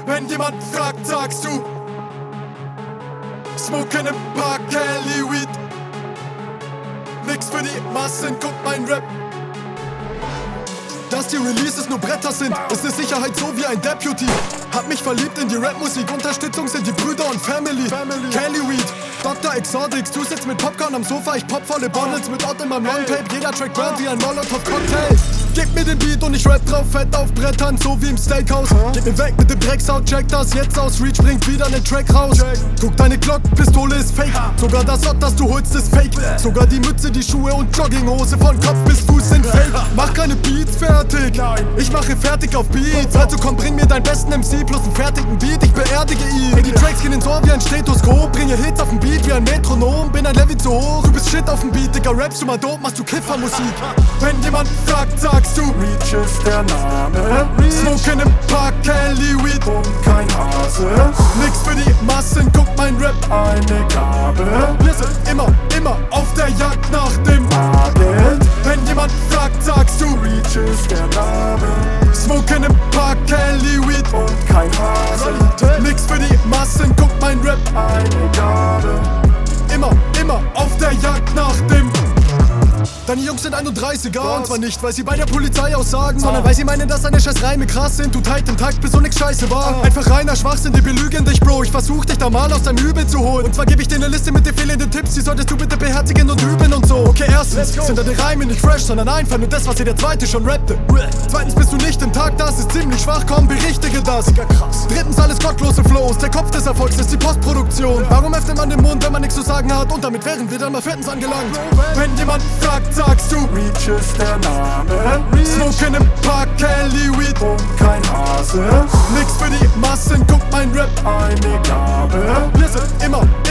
Wenn jemand fragt, sagst du Smoke im Park, Cali Weed. Nix für die Massen, guck mein Rap. Dass die Releases nur Bretter sind, ist ne Sicherheit so wie ein Deputy. Hab mich verliebt in die Rapmusik, Unterstützung sind die Brüder und Family. Cali Weed, Dr. Exotics, du sitzt mit Popcorn am Sofa, ich pop volle Bottles mit Ott in meinem Longtape. Jeder Track burnt wie ein Molotov-Cocktail. Gib mir den Beat und ich rap drauf, fett auf Brettern, so wie im Steakhouse. Gib mir weg mit dem Drecksound, check das jetzt aus. Reach bringt wieder nen Track raus. Guck, deine Glock-Pistole ist fake. Sogar das Ott, das du holst, ist fake. Sogar die Mütze, die Schuhe und Jogginghose von Kopf bis Fuß sind fake. Mach keine Beats fertig, ich mache fertig auf Beats. Also komm, bring mir deinen besten MC plus einen fertigen Beat, ich beerdige ihn. Die Tracks gehen ins Ohr wie ein Stethoskop, bringe Hits auf den Beat wie ein Metronom. Bin ein Level zu hoch, du bist Shit auf dem Beat, Digga, rappst du mal dope, machst du Kiffermusik. Wenn jemand fragt, sagst du Reach ist der Name. Smoke im Park, Cali Weed Und kein Hase. Nix für die Massen, guck mein Rap. Eine Gabe. Wir sind immer auf der Jagd nach dem Magen. Wenn jemand fragt, sagst du Reach ist der Name. Smoke im Park, Cali Weed Und kein Hase. Nix für die Massen, guck mein Rap. Eine Gabe. Immer auf der Jagd nach dem. Deine Jungs sind 31er und zwar nicht, weil sie bei der Polizei aussagen, sondern weil sie meinen, dass deine scheiß Reime krass sind. Du tight im Takt, bis so nix scheiße war. Einfach reiner Schwachsinn, die belügen dich, Bro. Ich versuch dich da mal aus deinem Übel zu holen. Und zwar geb ich dir ne Liste mit den fehlenden Tipps, die solltest du bitte beherzigen und üben und so. Okay, erstens sind deine Reime nicht fresh, sondern einfach nur das, was dir der Zweite schon rappte. Zweitens bist du nicht im Takt, das ist ziemlich schwach, komm, berichtige das. Drittens alles gottlose Flows, der Kopf des Erfolgs ist die Postproduktion. Warum öffnet man den Mund, wenn man nichts zu sagen hat? Und damit wären wir dann mal viertens angelangt. Wenn jemand fragt, sagst du Reach ist der Name. Smoke im Park, Cali Weed Und kein Hase. Nix für die Massen, guck mein Rap. Eine Gabe. Wir sind